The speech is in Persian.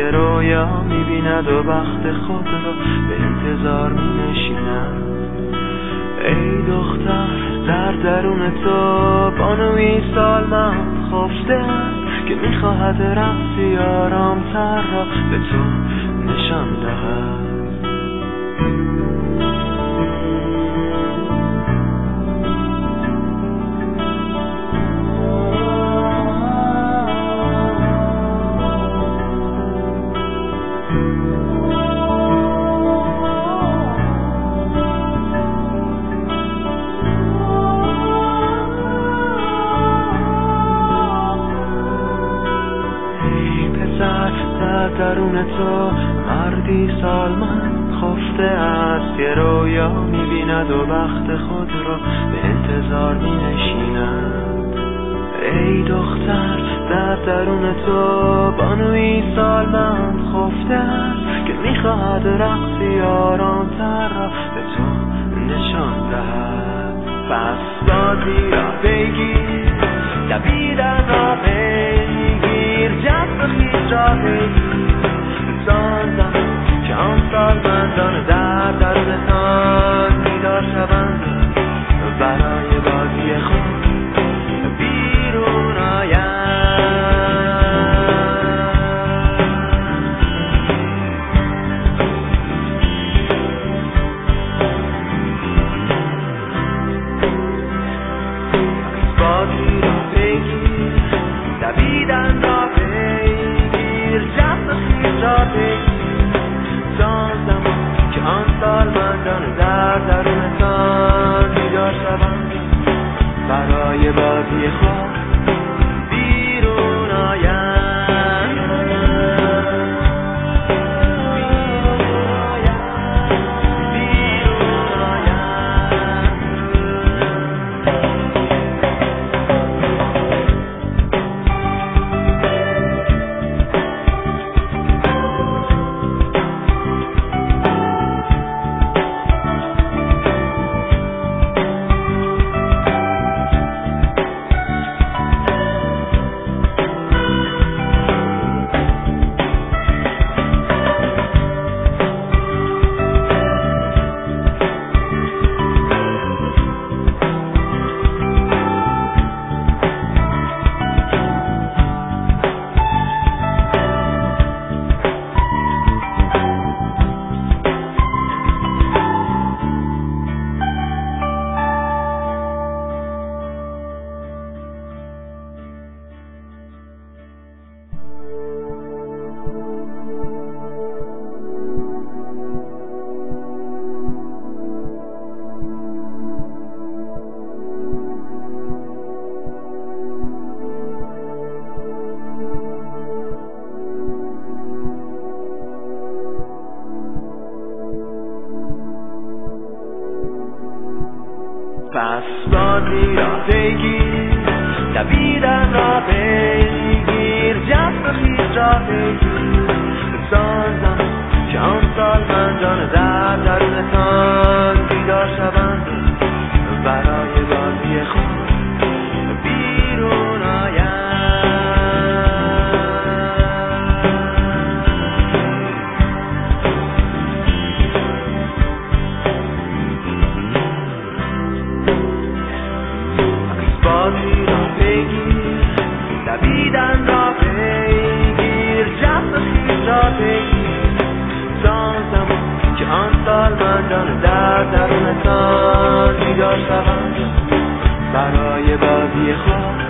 یه رویا میبیند و بخت خود را به انتظار مینشیند. ای دختر در درون تو بانوی سالمند خفته است که میخواهد رقصی آرامتر را به تو نشان دهد. در درون تو مردی سالمند خفته است یه رویا میبیند و بخت خود را به انتظار مینشیند. ای دختر در درون تو بانوی سالمند خفته است که میخواهد رقصی آرامتر را به تو نشان دهد. پس بازی را بگیر دویدن را بگیر جذب خیز را بگیر زان زمان که آن سالمندان در درونتان بیدار شوند برای بازی خود بیرون آیند. بازی را بگیر دویدن را بگیر جذب خیز را بگیر زان زمان که آن سالمندان در درونتان بیدار شوند برای بازی خود بیرون آیند. پس بازی را بگیر دویدن را بگیر جذب خیز را بگیر زان زمان که آن سالمندان در درونتان بیدار شوند برای بازی خود بیرون آیند. بازی را بگیر دویدن را بگیر جذب خیز را بگیر زان زمان که آن سالمندان در درونتان بیدار شوند برای بازی خود